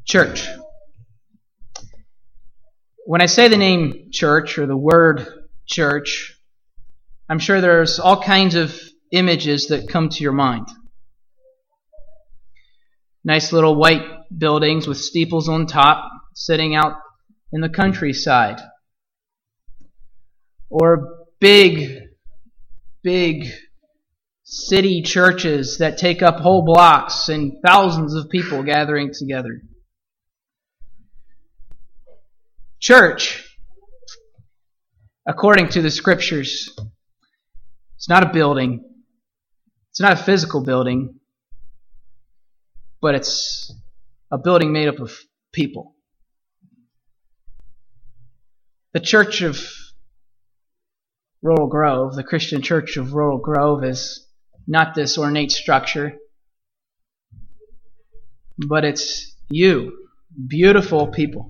Church. When I say the name church or the word church, I'm sure there's all kinds of images that come to your mind. Nice little white buildings with steeples on top sitting out in the countryside. Or big city churches that take up whole blocks and thousands of people gathering together. Church, according to the Scriptures, it's not a building. It's not a physical building, but it's a building made up of people. The Church of Laurel Grove, the Christian Church of Laurel Grove, is not this ornate structure, but it's you, beautiful people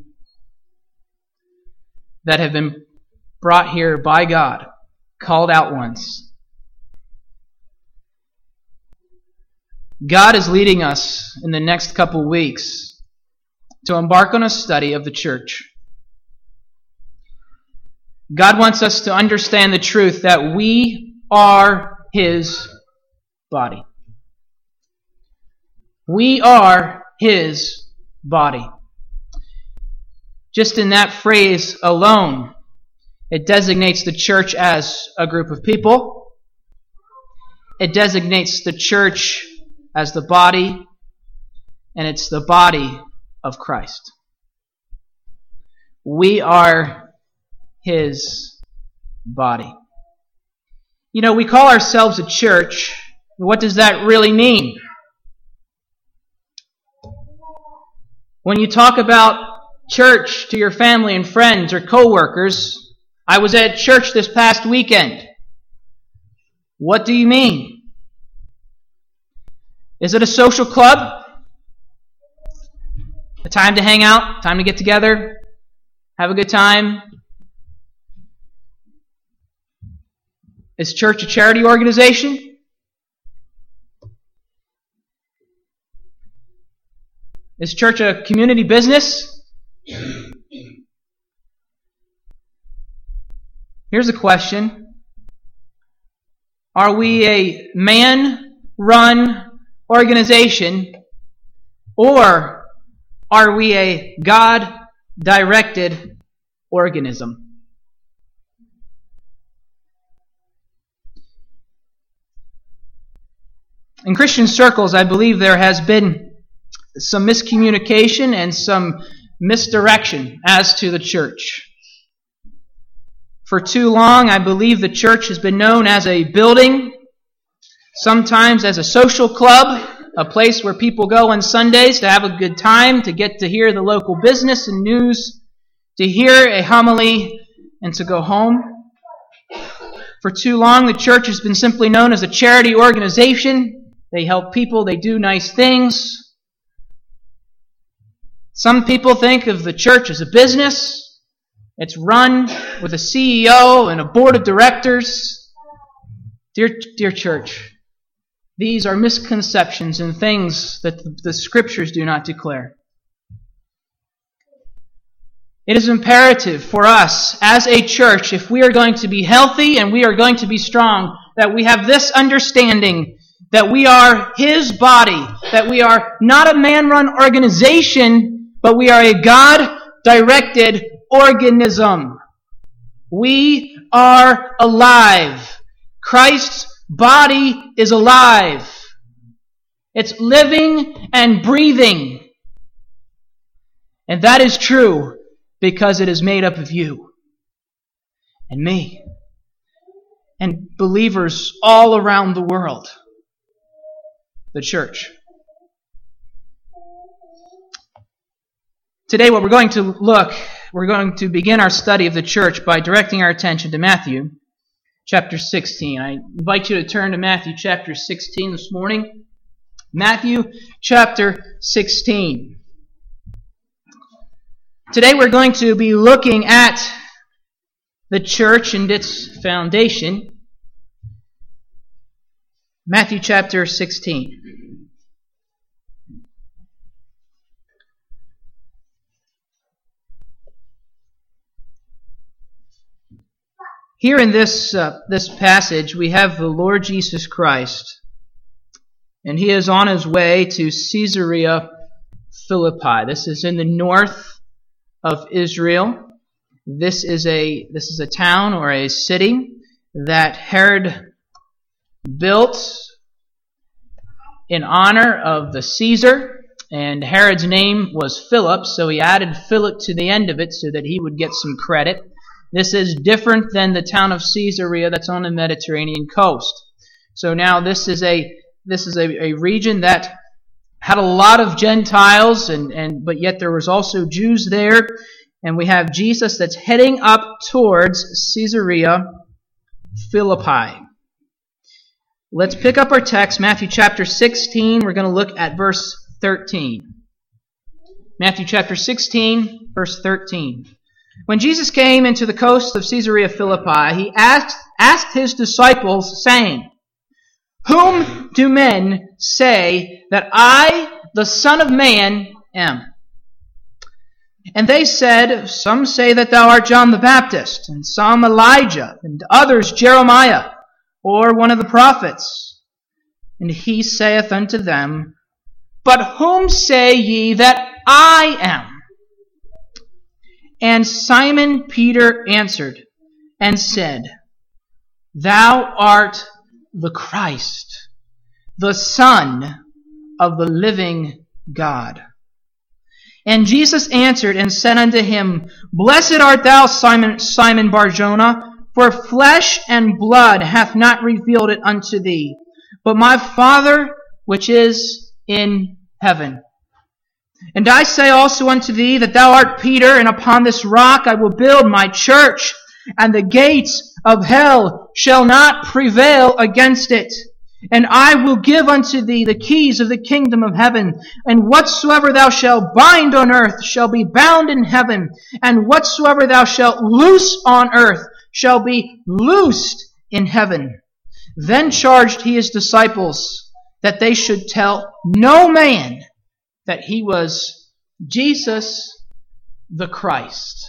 that have been brought here by God, called out ones. God is leading us in the next couple weeks to embark on a study of the church. God wants us to understand the truth that we are His body. We are His body. Just in that phrase alone, it designates the church as a group of people. It designates the church as the body, and it's the body of Christ. We are His body. You know, we call ourselves a church. What does that really mean? When you talk about church to your family and friends or co-workers, I was at church this past weekend. What do you mean? Is it a social club? A time to hang out? Time to get together? Have a good time? Is church a charity organization? Is church a community business? Here's a question. Are we a man-run organization, or are we a God-directed organism? In Christian circles, I believe there has been some miscommunication and some misdirection as to the church. For too long, I believe the church has been known as a building, sometimes as a social club, a place where people go on Sundays to have a good time, to get to hear the local business and news, to hear a homily, and to go home. For too long, the church has been simply known as a charity organization. They help people, they do nice things. Some people think of the church as a business. It's run with a CEO and a board of directors. Dear church, these are misconceptions and things that the Scriptures do not declare. It is imperative for us as a church, if we are going to be healthy and we are going to be strong, that we have this understanding that we are His body, that we are not a man-run organization, but we are a God-directed organism. We are alive. Christ's body is alive. It's living and breathing. And that is true because it is made up of you and me and believers all around the world. The church. Today we're going to begin our study of the church by directing our attention to Matthew chapter 16. I invite you to turn to Matthew chapter 16 this morning. Matthew chapter 16. Today we're going to be looking at the church and its foundation. Matthew chapter 16. Here in this passage, we have the Lord Jesus Christ, and He is on His way to Caesarea Philippi. This is in the north of Israel. This is a town or a city that Herod built in honor of the Caesar, and Herod's name was Philip, so he added Philip to the end of it so that he would get some credit. This is different than the town of Caesarea that's on the Mediterranean coast. So now this is a region that had a lot of Gentiles, but yet there was also Jews there, and we have Jesus that's heading up towards Caesarea Philippi. Let's pick up our text, Matthew chapter 16. We're going to look at verse 13. Matthew chapter 16, verse 13. When Jesus came into the coast of Caesarea Philippi, He asked His disciples, saying, "Whom do men say that I, the Son of Man, am?" And they said, "Some say that thou art John the Baptist, and some Elijah, and others Jeremiah, or one of the prophets." And He saith unto them, "But whom say ye that I am?" And Simon Peter answered and said, "Thou art the Christ, the Son of the living God." And Jesus answered and said unto him, "Blessed art thou, Simon Bar-Jonah, for flesh and blood hath not revealed it unto thee, but my Father which is in heaven. And I say also unto thee that thou art Peter, and upon this rock I will build my church, and the gates of hell shall not prevail against it. And I will give unto thee the keys of the kingdom of heaven, and whatsoever thou shalt bind on earth shall be bound in heaven, and whatsoever thou shalt loose on earth shall be loosed in heaven." Then charged He His disciples that they should tell no man that He was Jesus the Christ.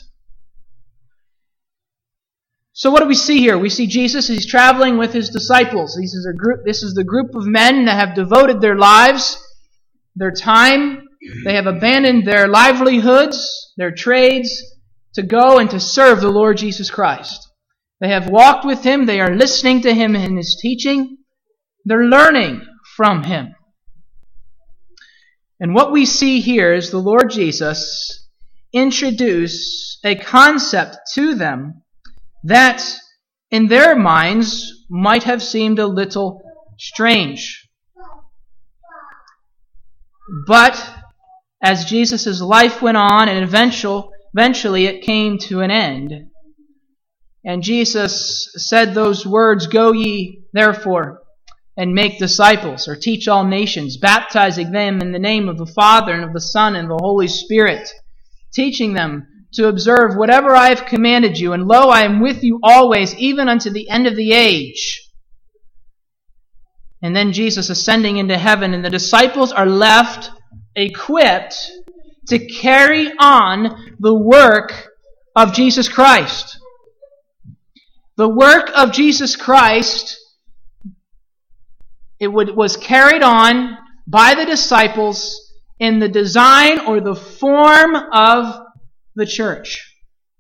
So what do we see here? We see Jesus, He's traveling with His disciples. This is the group of men that have devoted their lives, their time. They have abandoned their livelihoods, their trades, to go and to serve the Lord Jesus Christ. They have walked with Him. They are listening to Him in His teaching. They're learning from Him. And what we see here is the Lord Jesus introduce a concept to them that in their minds might have seemed a little strange. But as Jesus' life went on, and eventually it came to an end, and Jesus said those words, "Go ye therefore and make disciples," or teach all nations, baptizing them in the name of the Father and of the Son and the Holy Spirit, teaching them to observe whatever I have commanded you, and lo, I am with you always, even unto the end of the age. And then Jesus ascending into heaven, and the disciples are left equipped to carry on the work of Jesus Christ. The work of Jesus Christ, it was carried on by the disciples in the design or the form of the church.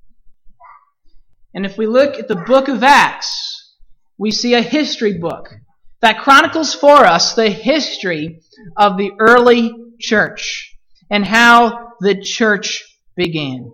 And if we look at the book of Acts, we see a history book that chronicles for us the history of the early church and how the church began.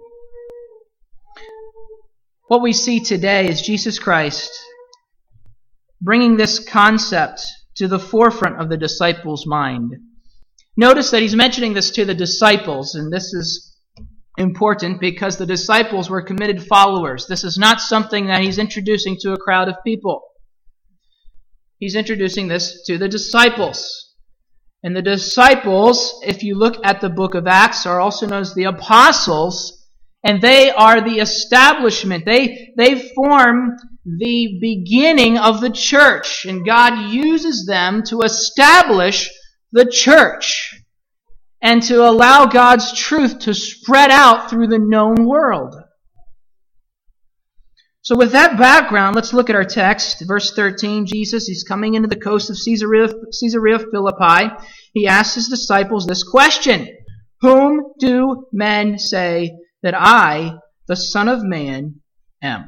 What we see today is Jesus Christ bringing this concept to the forefront of the disciples' mind. Notice that He's mentioning this to the disciples, and this is important because the disciples were committed followers. This is not something that He's introducing to a crowd of people. He's introducing this to the disciples. And the disciples, if you look at the book of Acts, are also known as the apostles, and they are the establishment. They form the beginning of the church, and God uses them to establish the church and to allow God's truth to spread out through the known world. So with that background, let's look at our text. Verse 13, Jesus, he's coming into the coast of Caesarea Philippi. He asks his disciples this question: Whom do men say that I, the Son of Man, am?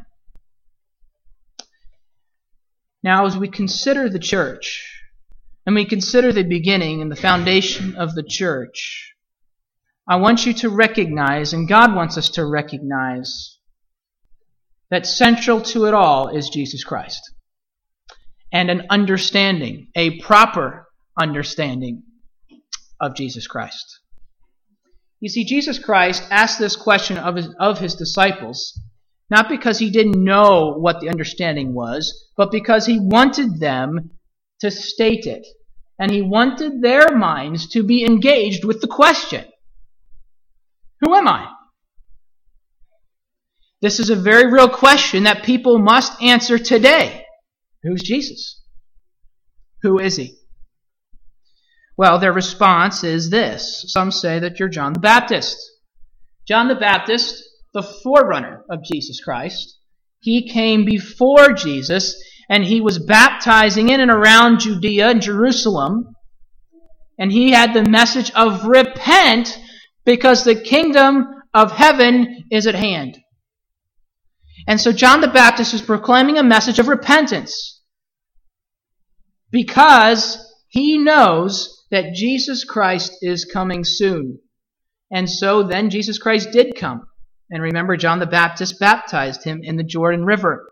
Now, as we consider the church, and we consider the beginning and the foundation of the church, I want you to recognize, and God wants us to recognize, that central to it all is Jesus Christ. And an understanding, a proper understanding of Jesus Christ. You see, Jesus Christ asked this question of his disciples, not because he didn't know what the understanding was, but because he wanted them to state it. And he wanted their minds to be engaged with the question: Who am I? This is a very real question that people must answer today. Who's Jesus? Who is he? Well, their response is this. Some say that you're John the Baptist. John the Baptist, the forerunner of Jesus Christ, he came before Jesus, and he was baptizing in and around Judea and Jerusalem. And he had the message of repent, because the kingdom of heaven is at hand. And so John the Baptist was proclaiming a message of repentance, because he knows that Jesus Christ is coming soon. And so then Jesus Christ did come. And remember, John the Baptist baptized him in the Jordan River.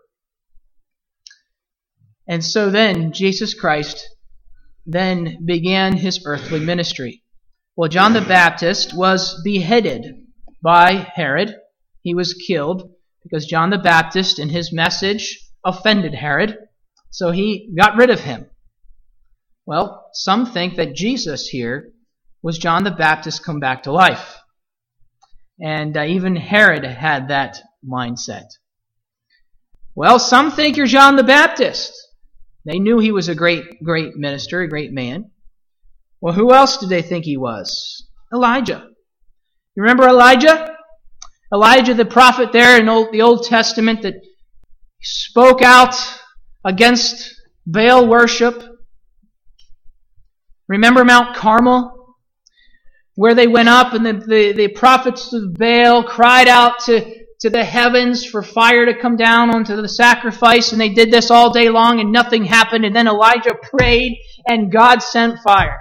And so then Jesus Christ then began his earthly ministry. Well, John the Baptist was beheaded by Herod. He was killed because John the Baptist in his message offended Herod. So he got rid of him. Well, some think that Jesus here was John the Baptist come back to life. And even Herod had that mindset. Well, some think you're John the Baptist. They knew he was a great minister, a great man. Well, who else did they think he was? Elijah. You remember Elijah? Elijah the prophet there in the Old Testament that spoke out against Baal worship. Remember Mount Carmel? Where they went up and the prophets of Baal cried out to the heavens for fire to come down onto the sacrifice, and they did this all day long and nothing happened, and then Elijah prayed and God sent fire.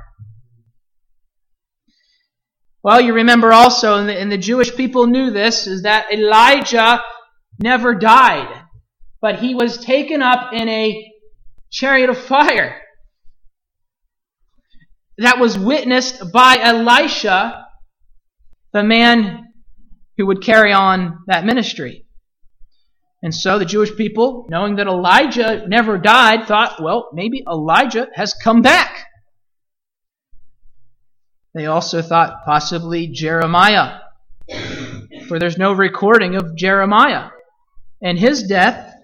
Well, you remember also, and the Jewish people knew this, is that Elijah never died, but he was taken up in a chariot of fire. That was witnessed by Elisha, the man who would carry on that ministry. And so the Jewish people, knowing that Elijah never died, thought, well, maybe Elijah has come back. They also thought possibly Jeremiah, for there's no recording of Jeremiah and his death,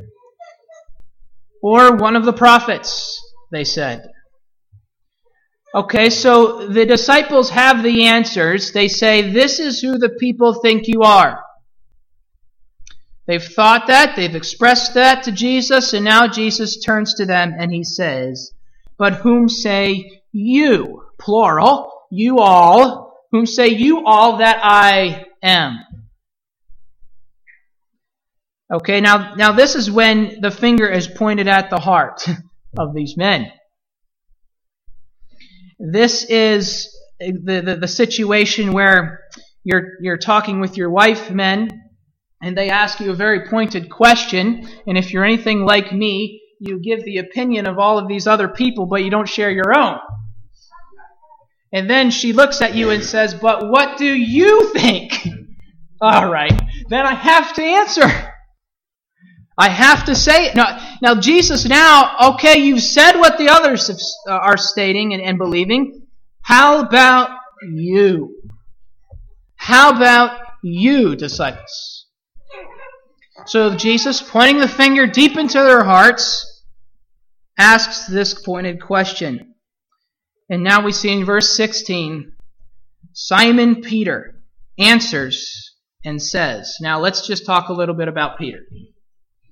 or one of the prophets, they said. Okay, so the disciples have the answers. They say, this is who the people think you are. They've thought that, they've expressed that to Jesus, and now Jesus turns to them and he says, but whom say you, plural, you all, whom say you all that I am? Okay, now this is when the finger is pointed at the heart of these men. This is the situation where you're talking with your wife, men, and they ask you a very pointed question, and if you're anything like me, you give the opinion of all of these other people, but you don't share your own. And then she looks at you and says, but what do you think? All right, then I have to answer. I have to say it. Now Jesus, okay, you've said what the others are stating and believing. How about you? How about you, disciples? So Jesus, pointing the finger deep into their hearts, asks this pointed question. And now we see in verse 16, Simon Peter answers and says, now let's just talk a little bit about Peter.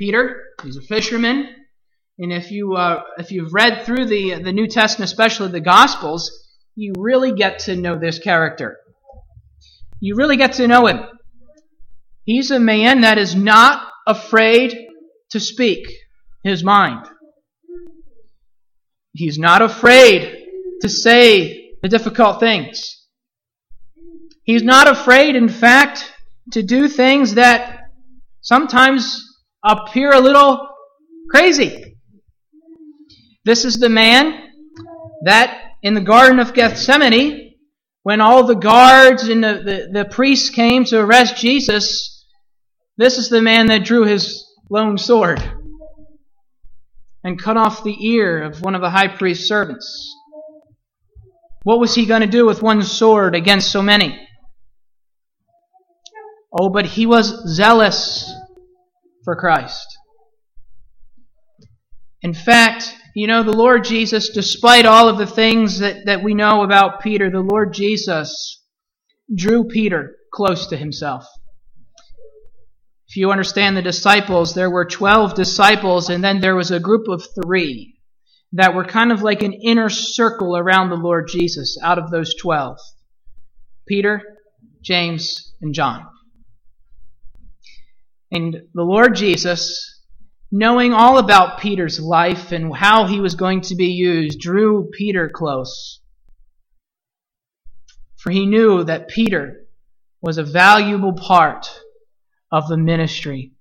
Peter, he's a fisherman. And if you've read through the New Testament, especially the Gospels, you really get to know this character. You really get to know him. He's a man that is not afraid to speak his mind. He's not afraid to say the difficult things. He's not afraid, in fact, to do things that sometimes appear a little crazy. This is the man that in the Garden of Gethsemane, when all the guards and the priests came to arrest Jesus, this is the man that drew his lone sword and cut off the ear of one of the high priest's servants. What was he going to do with one sword against so many? Oh, but he was zealous for Christ. In fact, the Lord Jesus, despite all of the things that we know about Peter, the Lord Jesus drew Peter close to himself. If you understand the disciples, there were 12 disciples, and then there was a group of 3 that were kind of like an inner circle around the Lord Jesus out of those 12. Peter, James, and John. And the Lord Jesus, knowing all about Peter's life and how he was going to be used, drew Peter close. For he knew that Peter was a valuable part of the ministry.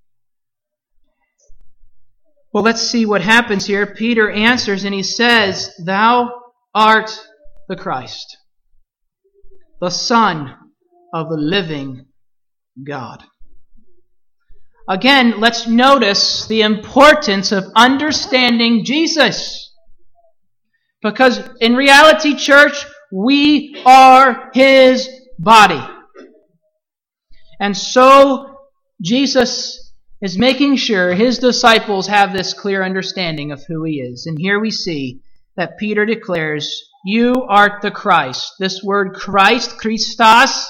Well, let's see what happens here. Peter answers and he says, "Thou art the Christ, the Son of the living God." Again, let's notice the importance of understanding Jesus. Because in reality, church, we are His body. And so Jesus is making sure His disciples have this clear understanding of who He is. And here we see that Peter declares, "You art the Christ." This word Christ, Christos,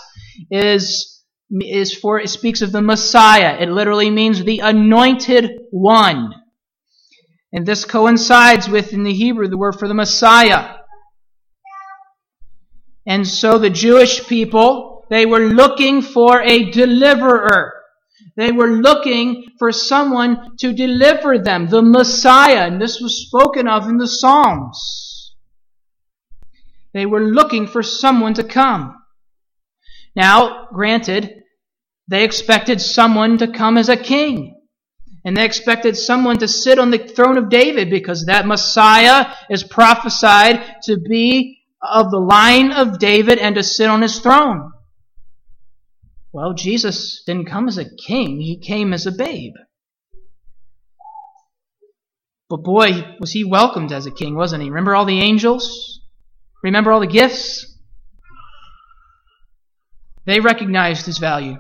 it speaks of the Messiah. It literally means the anointed one. And this coincides with, in the Hebrew, the word for the Messiah. And so the Jewish people, they were looking for a deliverer. They were looking for someone to deliver them, the Messiah. And this was spoken of in the Psalms. They were looking for someone to come. Now, granted, they expected someone to come as a king. And they expected someone to sit on the throne of David, because that Messiah is prophesied to be of the line of David and to sit on his throne. Well, Jesus didn't come as a king. He came as a babe. But boy, was he welcomed as a king, wasn't he? Remember all the angels? Remember all the gifts? They recognized his value.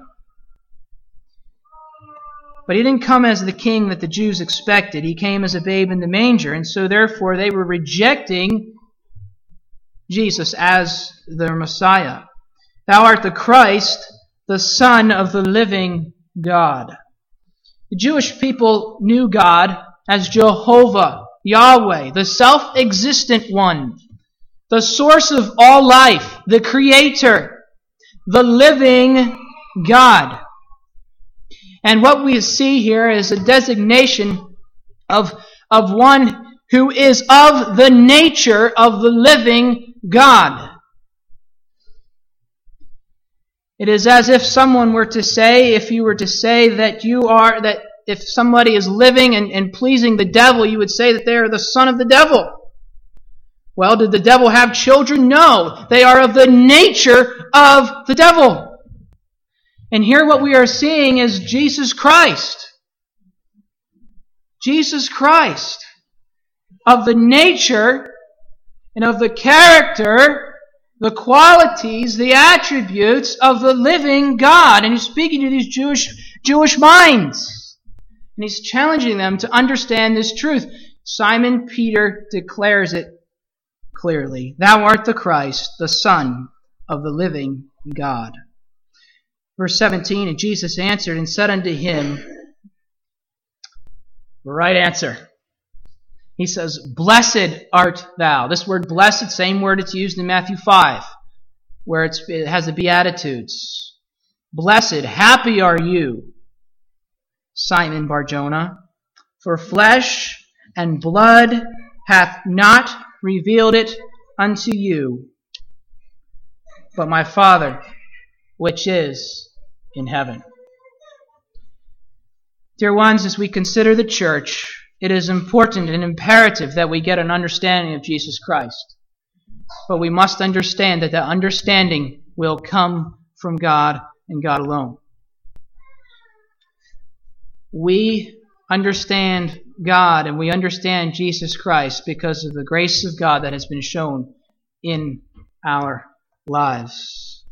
But he didn't come as the king that the Jews expected. He came as a babe in the manger. And so therefore they were rejecting Jesus as their Messiah. "Thou art the Christ, the Son of the living God." The Jewish people knew God as Jehovah, Yahweh, the self-existent one, the source of all life, the Creator, the living God. And what we see here is a designation of one who is of the nature of the living God. It is as if someone were to say, if you were to say that if somebody is living and pleasing the devil, you would say that they are the son of the devil. Well, did the devil have children? No. They are of the nature of the devil. And here what we are seeing is Jesus Christ. Jesus Christ. Of the nature and of the character, the qualities, the attributes of the living God. And he's speaking to these Jewish minds. And he's challenging them to understand this truth. Simon Peter declares it clearly. "Thou art the Christ, the Son of the living God." Verse 17, "And Jesus answered and said unto him, Right answer. He says, blessed art thou. This word blessed, same word it's used in Matthew 5, where it has the Beatitudes. Blessed, happy are you, Simon Bar-Jonah, for flesh and blood hath not revealed it unto you, but my Father which is in heaven. Dear ones, as we consider the church, it is important and imperative that we get an understanding of Jesus Christ. But we must understand that understanding will come from God and God alone. We understand God and we understand Jesus Christ because of the grace of God that has been shown in our lives.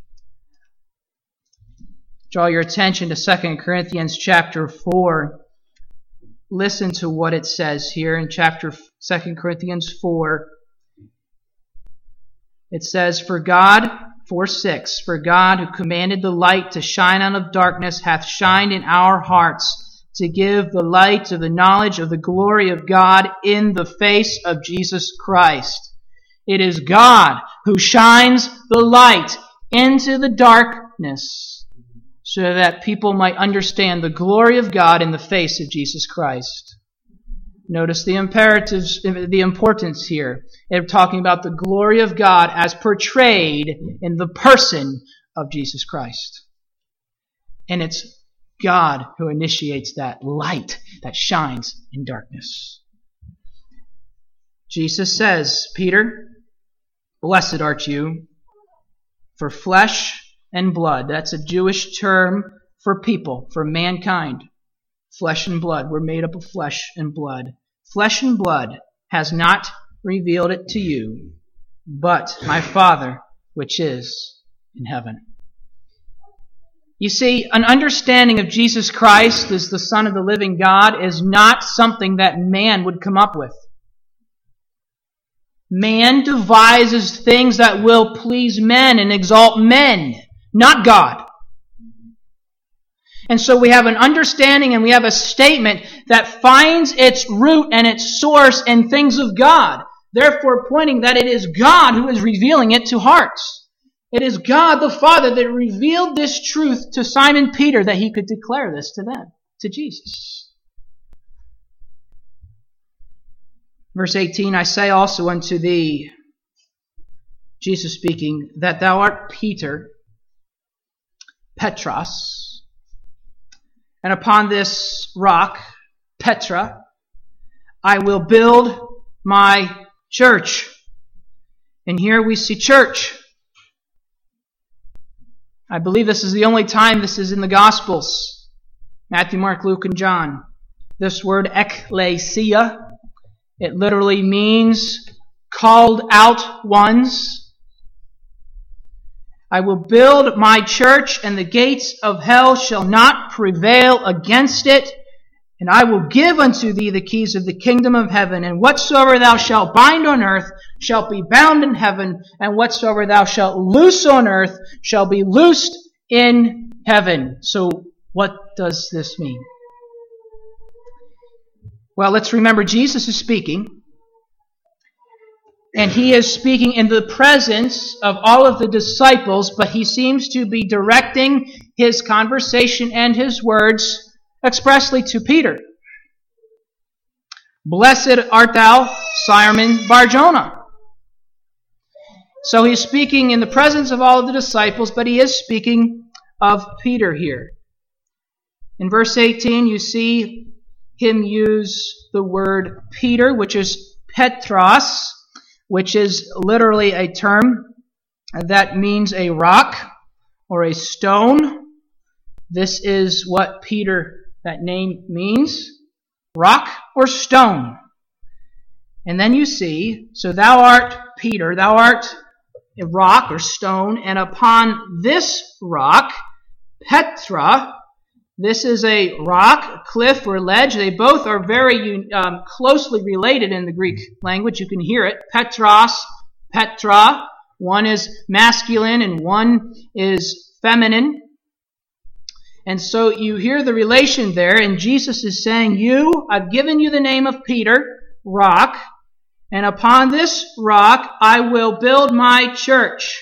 Draw your attention to 2 Corinthians chapter 4. Listen to what it says here in 2 Corinthians 4. It says, For God, 4:6, For God, who commanded the light to shine out of darkness, hath shined in our hearts to give the light of the knowledge of the glory of God in the face of Jesus Christ. It is God who shines the light into the darkness, so that people might understand the glory of God in the face of Jesus Christ. Notice the imperatives, the importance here. They're talking about the glory of God as portrayed in the person of Jesus Christ. And it's God who initiates that light that shines in darkness. Jesus says, Peter, blessed art you, for flesh and blood. That's a Jewish term for people, for mankind. Flesh and blood. We're made up of flesh and blood. Flesh and blood has not revealed it to you, but my Father which is in heaven. You see, an understanding of Jesus Christ as the Son of the living God is not something that man would come up with. Man devises things that will please men and exalt men, not God. And so we have an understanding and we have a statement that finds its root and its source in things of God, therefore pointing that it is God who is revealing it to hearts. It is God the Father that revealed this truth to Simon Peter that he could declare this to them, to Jesus. Verse 18, I say also unto thee, Jesus speaking, that thou art Peter, Petros, and upon this rock, Petra, I will build my church. And here we see church. I believe this is the only time this is in the Gospels. Matthew, Mark, Luke, and John. This word ekklesia, it literally means called out ones. I will build my church, and the gates of hell shall not prevail against it. And I will give unto thee the keys of the kingdom of heaven. And whatsoever thou shalt bind on earth shall be bound in heaven. And whatsoever thou shalt loose on earth shall be loosed in heaven. So what does this mean? Well, let's remember Jesus is speaking. And he is speaking in the presence of all of the disciples, but he seems to be directing his conversation and his words expressly to Peter. Blessed art thou, Simon Bar-Jonah. So he's speaking in the presence of all of the disciples, but he is speaking of Peter here. In verse 18, you see him use the word Peter, which is Petros, which is literally a term that means a rock or a stone. This is what Peter, that name means, rock or stone. And then you see, so thou art Peter, thou art a rock or stone, and upon this rock, Petra, this is a rock, cliff, or ledge. They both are very closely related in the Greek language. You can hear it. Petros, Petra. One is masculine and one is feminine. And so you hear the relation there, and Jesus is saying, I've given you the name of Peter, rock, and upon this rock I will build my church.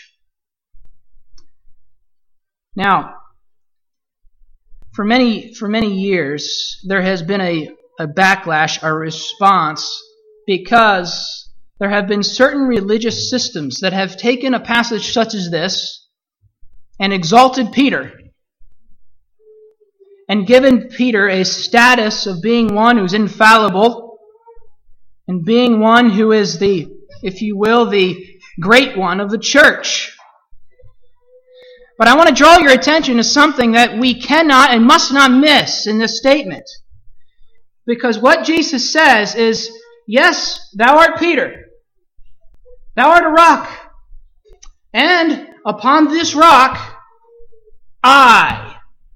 Now, for many years, there has been a backlash, a response, because there have been certain religious systems that have taken a passage such as this and exalted Peter and given Peter a status of being one who's infallible and being one who is the, if you will, the great one of the church. But I want to draw your attention to something that we cannot and must not miss in this statement. Because what Jesus says is, yes, thou art Peter. Thou art a rock. And upon this rock, I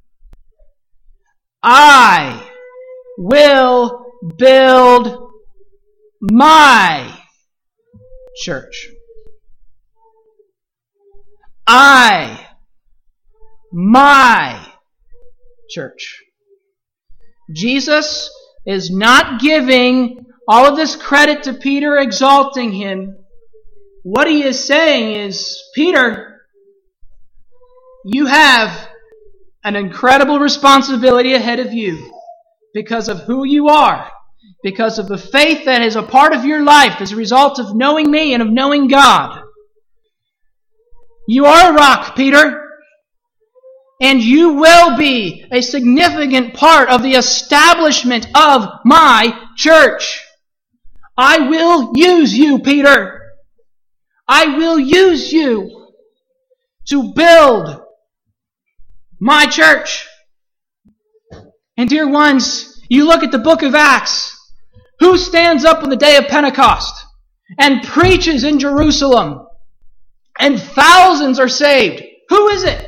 will build my church. My church. Jesus is not giving all of this credit to Peter, exalting him. What he is saying is, Peter, you have an incredible responsibility ahead of you because of who you are, because of the faith that is a part of your life as a result of knowing me and of knowing God. You are a rock, Peter. And you will be a significant part of the establishment of my church. I will use you, Peter. I will use you to build my church. And dear ones, you look at the book of Acts. Who stands up on the day of Pentecost and preaches in Jerusalem? And thousands are saved. Who is it?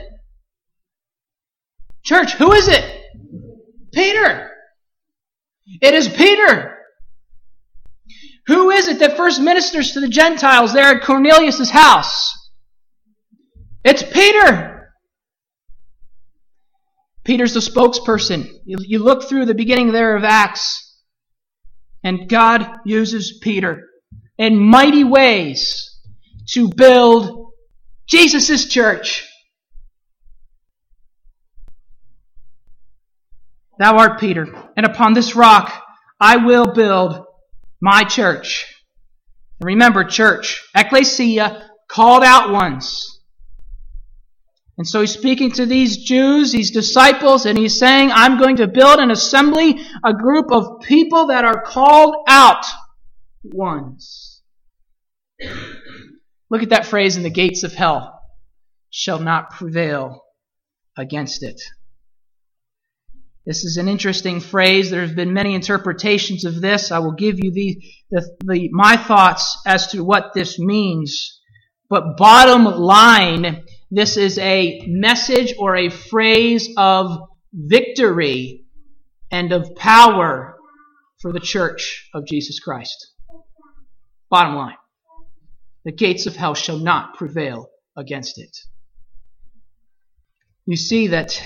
Church, who is it? Peter. It is Peter. Who is it that first ministers to the Gentiles there at Cornelius' house? It's Peter. Peter's the spokesperson. You look through the beginning there of Acts, and God uses Peter in mighty ways to build Jesus' church. Thou art Peter, and upon this rock I will build my church. And remember, church, ecclesia, called out ones. And so he's speaking to these Jews, these disciples, and he's saying, I'm going to build an assembly, a group of people that are called out ones. Look at that phrase, in the gates of hell shall not prevail against it. This is an interesting phrase. There have been many interpretations of this. I will give you my thoughts as to what this means. But bottom line, this is a message or a phrase of victory and of power for the church of Jesus Christ. Bottom line. The gates of hell shall not prevail against it. You see that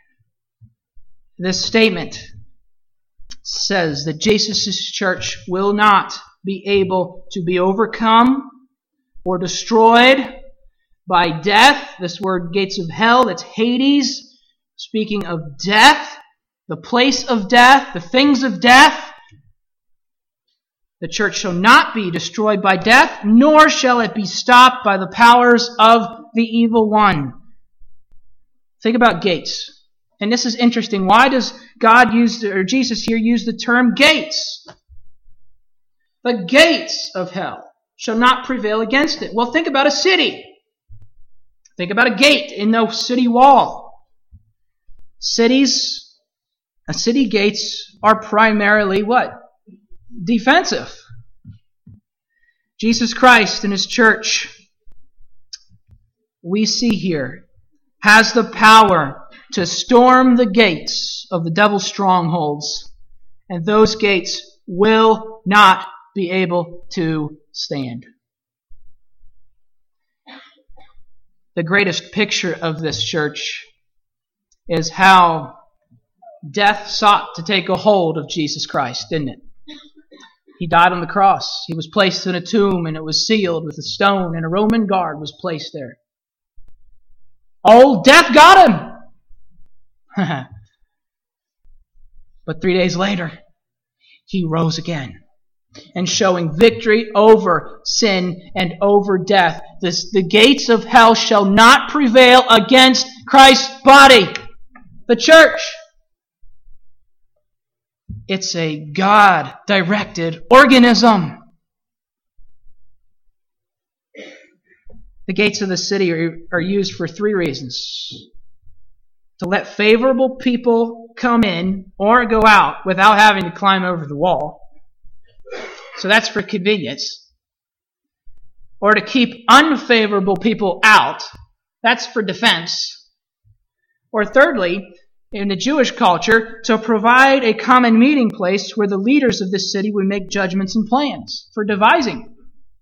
this statement says that Jesus' church will not be able to be overcome or destroyed by death. This word gates of hell, that's Hades, speaking of death, the place of death, the things of death. The church shall not be destroyed by death, nor shall it be stopped by the powers of the evil one. Think about gates. And this is interesting. Why does Jesus here use the term gates? The gates of hell shall not prevail against it. Well, think about a city. Think about a gate in the city wall. City gates are primarily what? Defensive. Jesus Christ and His church, we see here, has the power to storm the gates of the devil's strongholds, and those gates will not be able to stand. The greatest picture of this church is how death sought to take a hold of Jesus Christ, didn't it? He died on the cross. He was placed in a tomb, and it was sealed with a stone, and a Roman guard was placed there. Oh, death got him! But 3 days later, he rose again, and showing victory over sin and over death. The gates of hell shall not prevail against Christ's body, the church. It's a God-directed organism. The gates of the city are used for 3 reasons. To let favorable people come in or go out without having to climb over the wall. So that's for convenience. Or to keep unfavorable people out. That's for defense. Or thirdly, in the Jewish culture, to provide a common meeting place where the leaders of this city would make judgments and plans for devising.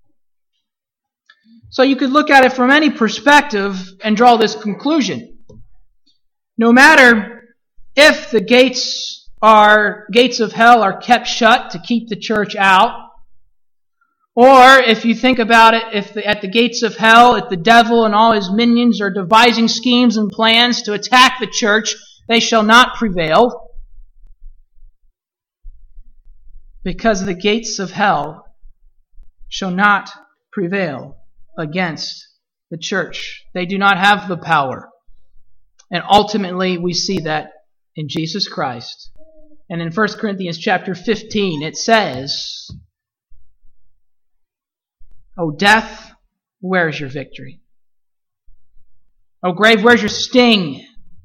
So you could look at it from any perspective and draw this conclusion. No matter if the gates of hell are kept shut to keep the church out, or if you think about it, at the gates of hell, if the devil and all his minions are devising schemes and plans to attack the church, they shall not prevail, because the gates of hell shall not prevail against the church. They do not have the power. And ultimately, we see that in Jesus Christ. And in 1 Corinthians chapter 15, it says, "O death, where is your victory? O grave, where's your sting?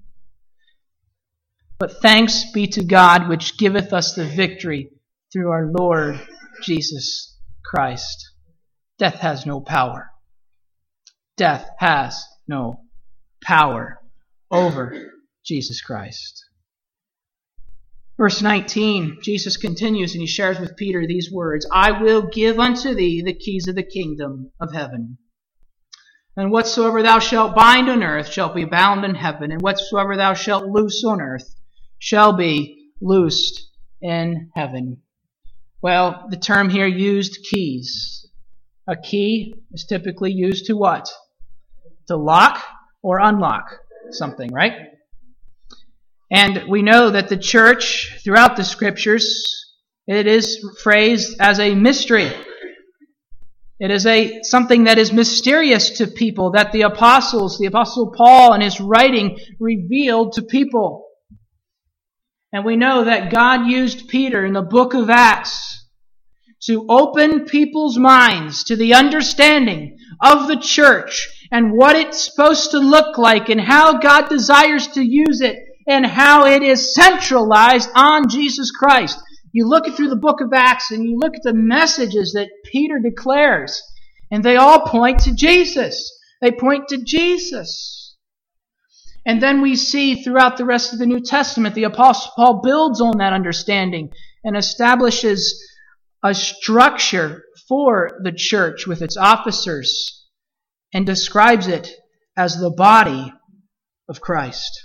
But thanks be to God, which giveth us the victory through our Lord Jesus Christ." Death has no power. Death has no power over Jesus Christ. Verse 19, Jesus continues and he shares with Peter these words, "I will give unto thee the keys of the kingdom of heaven. And whatsoever thou shalt bind on earth shall be bound in heaven, and whatsoever thou shalt loose on earth shall be loosed in heaven." Well, the term here used, keys. A key is typically used to what? To lock or unlock something, right? And we know that the church, throughout the scriptures, it is phrased as a mystery. It is something that is mysterious to people, that the Apostle Paul in his writing revealed to people. And we know that God used Peter in the book of Acts to open people's minds to the understanding of the church and what it's supposed to look like and how God desires to use it and how it is centralized on Jesus Christ. You look through the book of Acts and you look at the messages that Peter declares, and they all point to Jesus. They point to Jesus. And then we see throughout the rest of the New Testament, the Apostle Paul builds on that understanding and establishes a structure for the church with its officers and describes it as the body of Christ.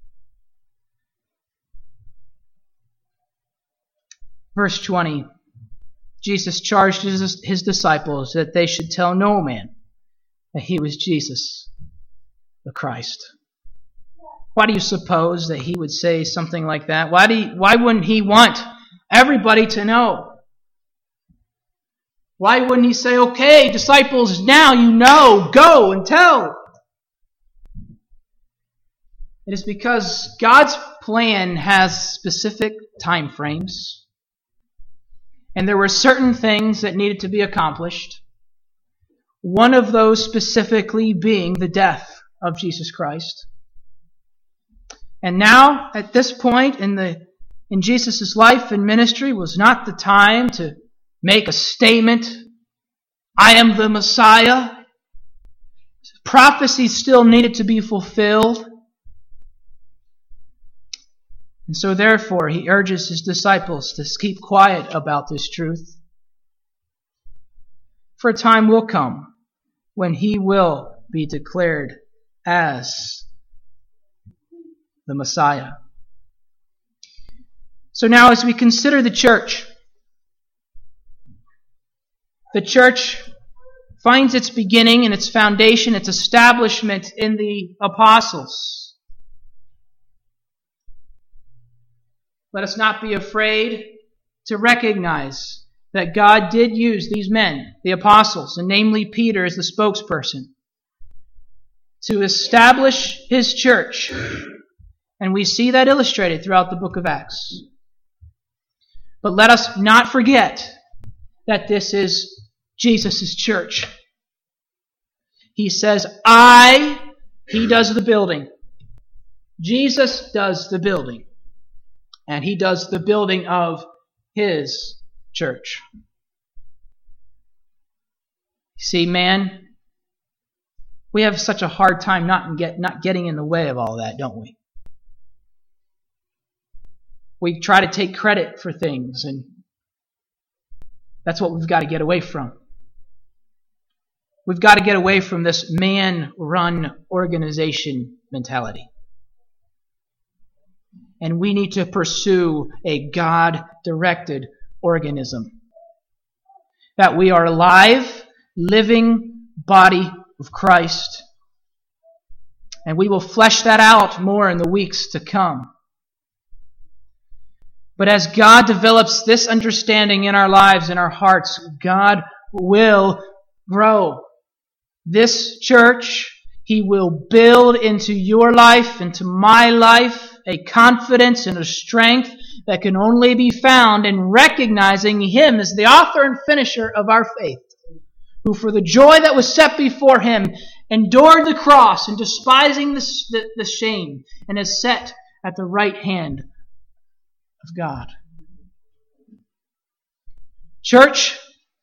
Verse 20, Jesus charged his disciples that they should tell no man that he was Jesus, the Christ. Why do you suppose that he would say something like that? Why wouldn't he want everybody to know? Why wouldn't he say, "Okay, disciples, now you know, go and tell"? It is because God's plan has specific time frames. And there were certain things that needed to be accomplished. One of those specifically being the death of Jesus Christ. And now, at this point in Jesus' life and ministry, was not the time to make a statement, "I am the Messiah." Prophecy still needed to be fulfilled. And so therefore, he urges his disciples to keep quiet about this truth. For a time will come when he will be declared as the Messiah. So now as we consider the church finds its beginning and its foundation, its establishment in the apostles. Let us not be afraid to recognize that God did use these men, the apostles, and namely Peter as the spokesperson, to establish his church. And we see that illustrated throughout the book of Acts. But let us not forget that this is Jesus' church. He says, he does the building. Jesus does the building. And he does the building of his church. See, man, we have such a hard time not getting in the way of all that, don't we? We try to take credit for things, and that's what we've got to get away from. We've got to get away from this man-run organization mentality. And we need to pursue a God-directed organism. That we are a live, living body of Christ. And we will flesh that out more in the weeks to come. But as God develops this understanding in our lives, in our hearts, God will grow this church. He will build into your life, into my life, a confidence and a strength that can only be found in recognizing Him as the author and finisher of our faith, who for the joy that was set before Him endured the cross and despising the shame, and is set at the right hand of God. Church,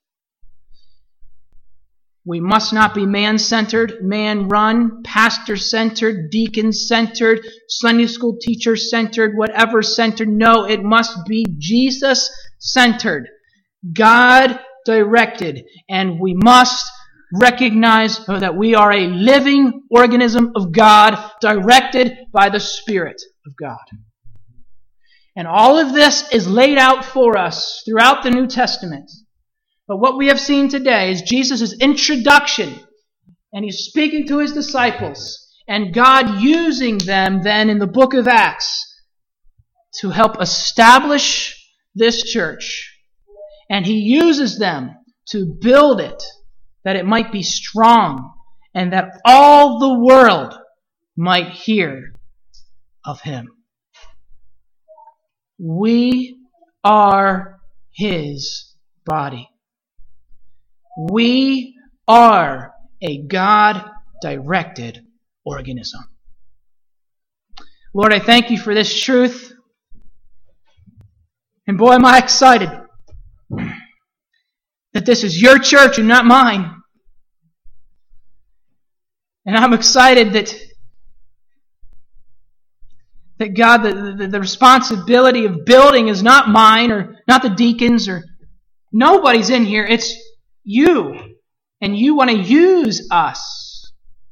we must not be man-centered, man-run, pastor-centered, deacon-centered, Sunday school teacher-centered, whatever centered. No, it must be Jesus-centered, God-directed, and we must recognize that we are a living organism of God, directed by the Spirit of God. And all of this is laid out for us throughout the New Testament. But what we have seen today is Jesus' introduction, and He's speaking to His disciples, and God using them then in the book of Acts to help establish this church. And He uses them to build it, that it might be strong, and that all the world might hear of Him. We are His body. We are a God-directed organism. Lord, I thank You for this truth. And boy, am I excited that this is Your church and not mine. And I'm excited that God, the responsibility of building is not mine or not the deacons or nobody's in here. It's You. And You want to use us.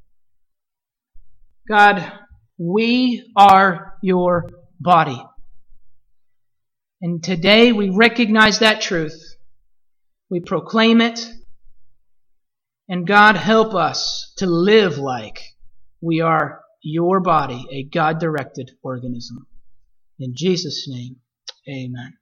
God, we are Your body. And today we recognize that truth. We proclaim it. And God, help us to live like we are Your body, a God-directed organism. In Jesus' name, amen.